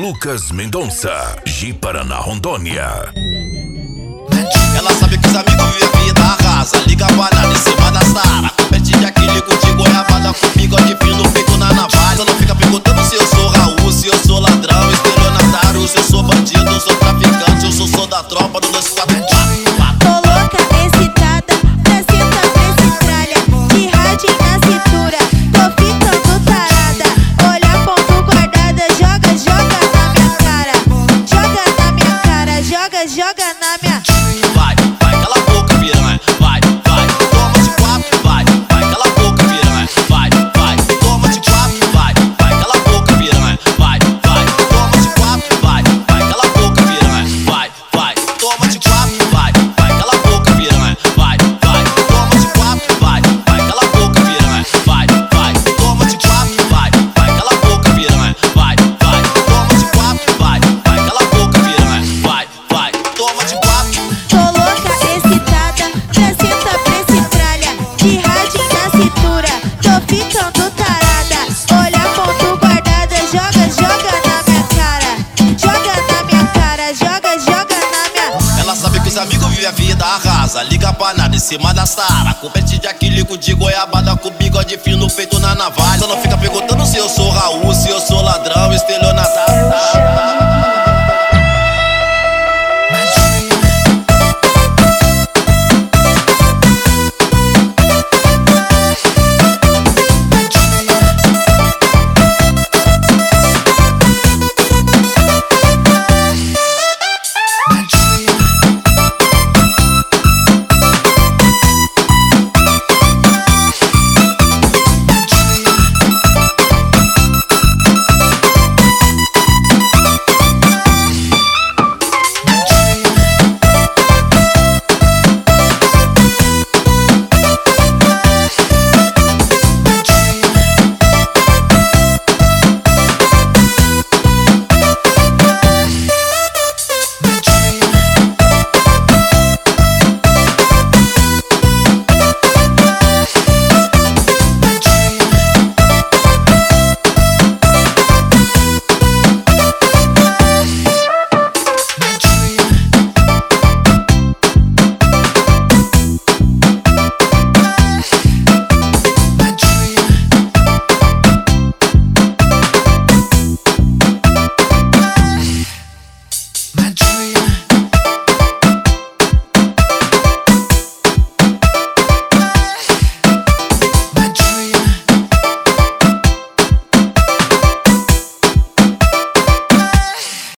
Lucas Mendonça, Ji Paraná, Rondônia. Ela sabe que os amigos vivem a vida arrasa. Liga pra nada em cima da Sara. Compete de acrílico de goiabada com bigode fino feito na navalha. Você não fica perguntando se eu sou Raul, se eu sou ladrão, estelionatário, se eu sou bandido, eu sou traficante, eu sou da tropa do 244. Tô louca, excitada, pra cima, pra esse tralha, de rádio na cintura, tô ficando tarada. Olha ponto guardada, joga, joga na minha cara. Joga na minha cara, joga, joga na minha. Vai, cala a boca, piranha. Vai, toma de quatro. Vai, cala a boca, piranha. Vai, toma de quatro. Vai, cala a boca, piranha. Vai, toma de quatro. Vai, cala a boca, piranha. Vai, toma de quatro. Vai, cala a boca, piranha. Vai, toma de quatro. Vai, cala a boca, piranha. Vai, toma de quatro. Vai, cala a boca, piranha. Vai, toma de quatro. Vai, cala a boca, piranha. Vai, toma de quatro. Tô louca, excitada, pra cima, pra esse tralha, de rádio na cintura, tô ficando tarada. Olha ponto guardada, joga, joga na minha cara. Joga na minha cara, joga, joga na minha. Ela sabe que os amigos vivem a vida arrasa. Liga pra nada em cima da Sara. Compete de acrílico de goiabada com bigode fino feito na navalha. Você não fica perguntando se eu sou Raul, se eu sou ladrão, estelionatário.